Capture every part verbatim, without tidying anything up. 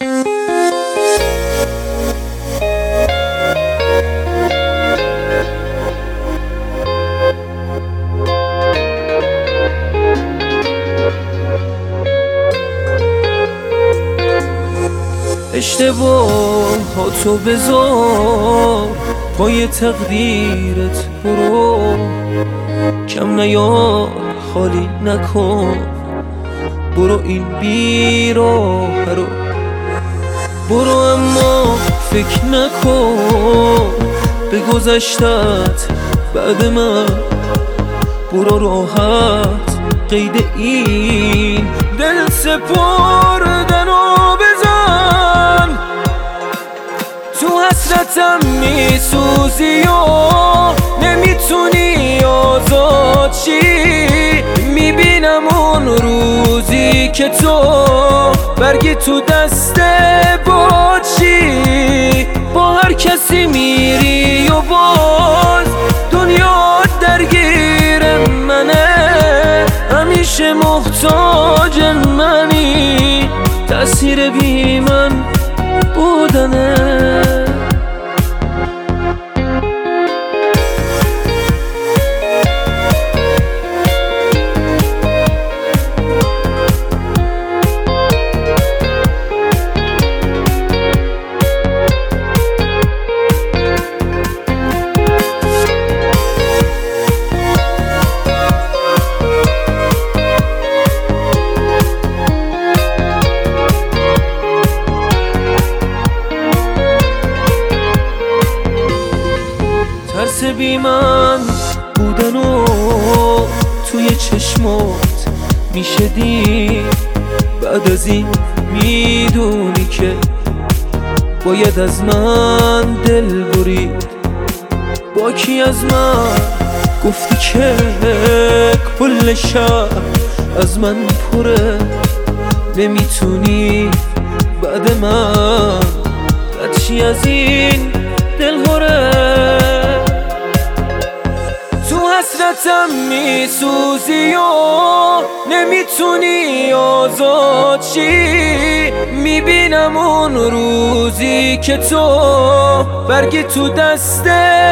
اشتباه ها تو بذار پای تقدیرت، برو کم نیار خالی نکن، برو این بیراه رو برو، اما فکر نکن به گذشتت بعد من، برو راحت قید این دل سپردن رو بزن. تو حسرتم میسوزی و نمیتونی آزاد شی، میبینم اون روزی که تو برگی تو دست باشی، با هر کسی میری و باز دنیا درگیر منه، همیشه محتاج منی، تأثیر بی من بودنه. ترس بی من بودن و توی چشمات میشه دید، بعد از این میدونی که باید از من دل برید. با کی از من گفتی که کل شهر از من پره، نمیتونی بعد من ردشی از این دل هره. تو حسرتم میسوزی و نمیتونی آزاد شی، میبینم اون روزی که تو برگی تو دست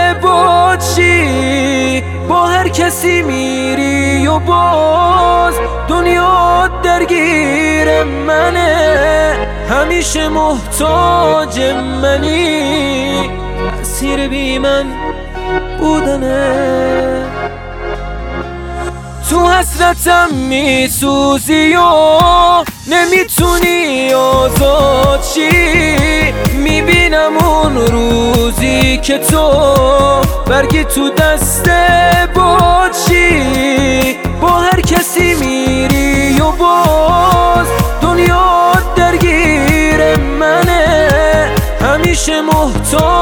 باشی، با هر کسی میری و باز دنیا درگیر منه، همیشه محتاج منی، تأثیر بی من بودنه. تو حسرتم میسوزی و نمیتونی آزاد شی، میبینم اون روزی که تو برگی تو دست باشی، با هر کسی میری و باز دنیا درگیر منه، همیشه محتاج